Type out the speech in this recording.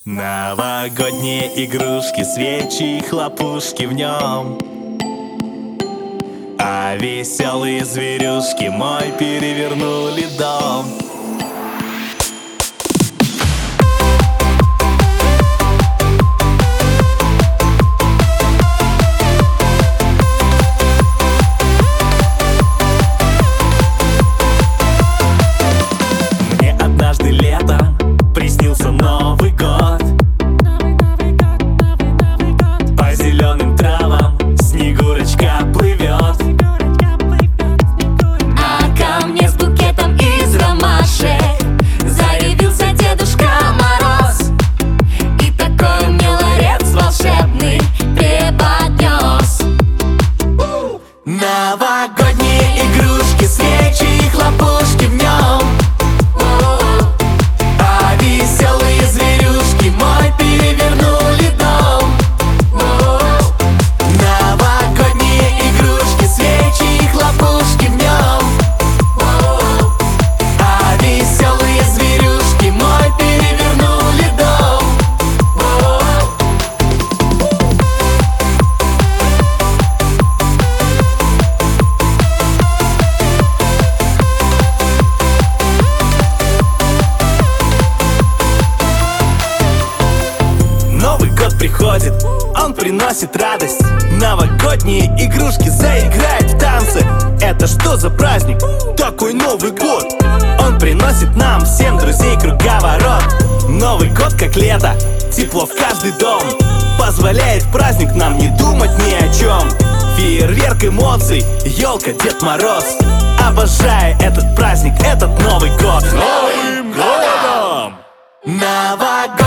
Новогодние игрушки, свечи и хлопушки в нем. А веселые зверюшки мой перевернули дом. Мне однажды летом приснился Новый год. По зеленым травам Снегурочка плывет. А ко мне с букетом из ромашек заявился Дедушка Мороз, и такой мне ларец волшебный преподнес. Новогодние игрушки, свечи и хлопушки в нем. А веселые зверюшки мой перевернули дом. Новогодние игрушки, свечи и хлопушки в нем. А веселые зверюшки мой перевернули дом. Новый год приходит, он приносит радость. Новогодние игрушки заиграют в танцы. Это что за праздник? Такой Новый год. Он приносит нам всем друзей круговорот. Новый год как лето, тепло в каждый дом. Позволяет праздник нам не думать ни о чем. Фейерверк эмоций, елка, Дед Мороз. Обожаю этот праздник, этот Новый год. С Новым годом! Новогодний